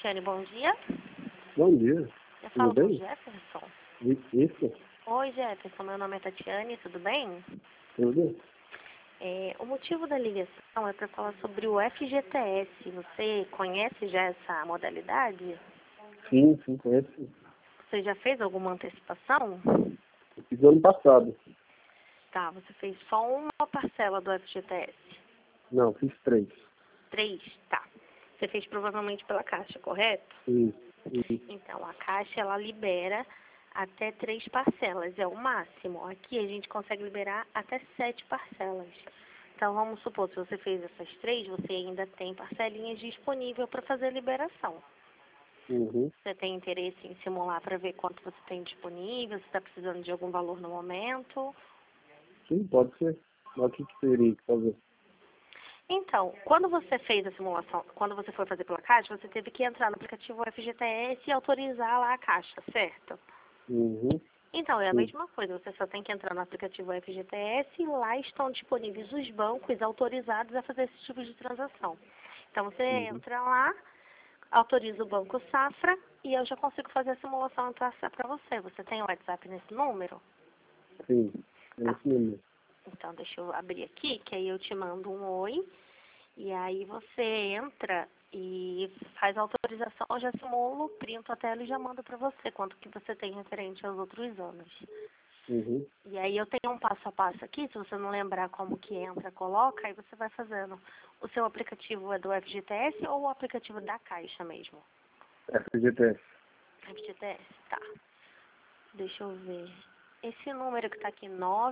Tatiane, bom dia. Bom dia. Eu Tudo falo com o bem? Jefferson. Isso? Oi, Jefferson. Meu nome é Tatiane, tudo bem? Tudo? O motivo da ligação é para falar sobre o FGTS. Você conhece já essa modalidade? Sim, conheço. Você já fez alguma antecipação? Eu fiz ano passado. Tá, você fez só uma parcela do FGTS. Não, fiz 3. 3, tá. Você fez provavelmente pela Caixa, correto? Isso. Então, a Caixa, ela libera até 3 parcelas, é o máximo. Aqui a gente consegue liberar até 7 parcelas. Então, vamos supor, se você fez essas 3, você ainda tem parcelinhas disponíveis para fazer a liberação. Uhum. Você tem interesse em simular para ver quanto você tem disponível, se está precisando de algum valor no momento? Sim, pode ser. Mas o que teria que fazer? Então, quando você fez a simulação, quando você foi fazer pela Caixa, você teve que entrar no aplicativo FGTS e autorizar lá a Caixa, certo? Uhum. Então, é a Sim. mesma coisa, você só tem que entrar no aplicativo FGTS e lá estão disponíveis os bancos autorizados a fazer esse tipo de transação. Então, você Uhum. entra lá, autoriza o Banco Safra e eu já consigo fazer a simulação para você. Você tem o WhatsApp nesse número? Sim. É Tá. esse número. Então, deixa eu abrir aqui, que aí eu te mando um oi. E aí você entra e faz a autorização, eu já simulo, printo a tela e já mando para você quanto que você tem referente aos outros anos. Uhum. E aí eu tenho um passo a passo aqui, se você não lembrar como que entra, coloca, aí você vai fazendo. O seu aplicativo é do FGTS ou o aplicativo da Caixa mesmo? FGTS. FGTS, tá. Deixa eu ver. Esse número que tá aqui,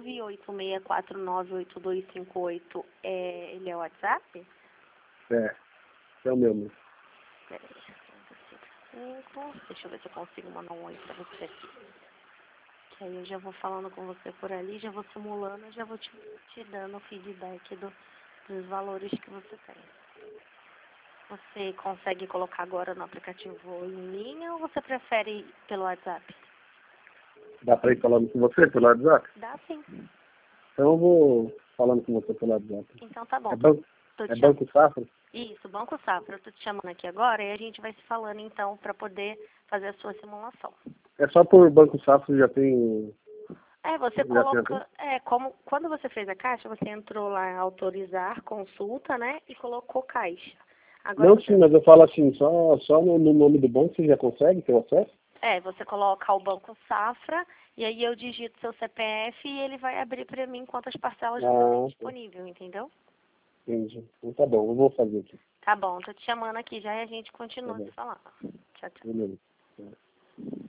986498258, ele é o WhatsApp? É o meu mesmo. Peraí, 5, deixa eu ver se eu consigo mandar um oi pra você aqui. Que aí eu já vou falando com você por ali, já vou simulando, já vou te dando o feedback dos valores que você tem. Você consegue colocar agora no aplicativo em linha ou você prefere pelo WhatsApp? Dá pra ir falando com você pelo WhatsApp? Dá sim. Então eu vou falando com você pelo WhatsApp. Então tá bom. É banco, Tô é te chamando. banco Safra? Isso, Banco Safra. Eu tô te chamando aqui agora e a gente vai se falando então para poder fazer a sua simulação. É só por Banco Safra já tem... Você Já tem até? coloca, quando você fez a caixa, você entrou lá em autorizar, consulta, né, e colocou caixa. Agora Não, sim, mas eu falo assim, só no nome do banco você já consegue ter o acesso? você coloca o Banco Safra e aí eu digito seu CPF e ele vai abrir para mim quantas parcelas você tem Tá. disponível, entendeu? Entendi. Então tá bom, eu vou fazer aqui. Tá bom, tô te chamando aqui já e a gente Tá continua se bom. falando. Tchau, tchau. Beleza.